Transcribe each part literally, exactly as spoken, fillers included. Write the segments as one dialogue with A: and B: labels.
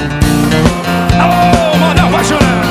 A: Alô, manda apaixonar.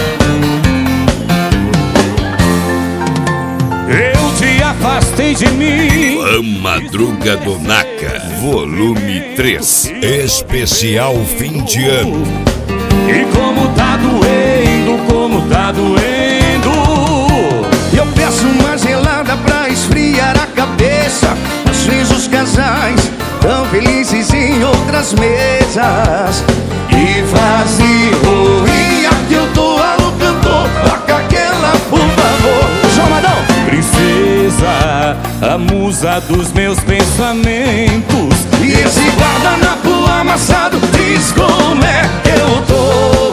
A: Eu te afastei de mim.
B: Van Madruga do Naka, volume três, especial fim de ano.
A: E como tá doendo, como tá doendo.
C: Eu peço uma gelada pra esfriar a cabeça. Às vezes os casais tão felizes em outras mesas. E vazio, e aqui eu tô alô cantor. Toca aquela, por favor.
A: João Madão. Princesa, a musa dos meus pensamentos.
C: E esse guardanapo amassado diz como é que eu tô.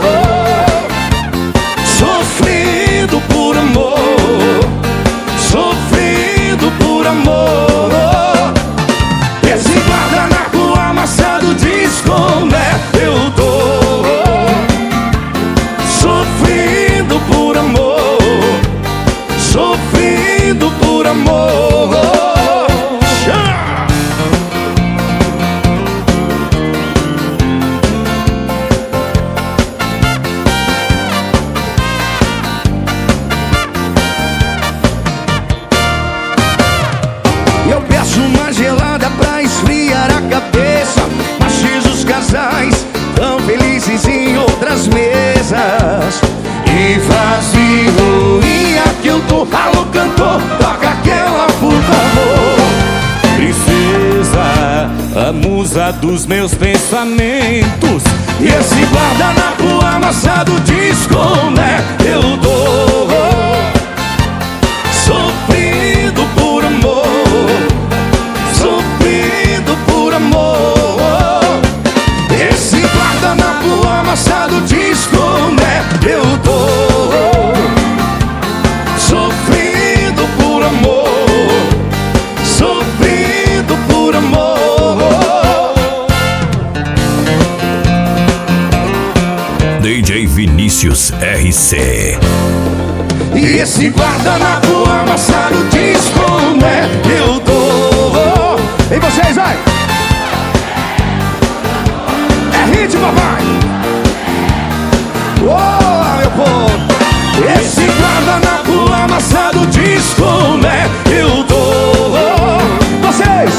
C: Sofrendo por amor, sofrendo por amor. Esse guardanapo amassado diz como é que eu tô. Sofrendo por amor, sofrendo por amor. Eu peço uma gelada pra esfriar a cabeça. Mas diz os casais tão felizes em outras mesas. E vazio, e aqui eu tô. Alô cantor, toca aquela, por favor.
A: Princesa, a musa dos meus pensamentos.
C: E esse guardanapo amassado diz como é que eu tô. Sofrendo por amor, sofrendo por amor. Esse guardanapo amassado diz como é que eu tô. Sofrendo por amor, sofrendo por amor.
B: D J Vinícius R C.
C: E esse guardanapo amassado diz como é que eu tô.
A: E vocês, vai!
C: É hit, papai! Oh, meu povo! Esse guardanapo amassado diz como é que eu tô. Vocês!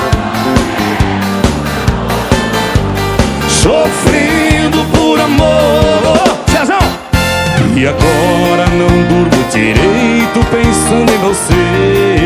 C: Sofrendo por amor.
A: E agora não durmo direito pensando em você.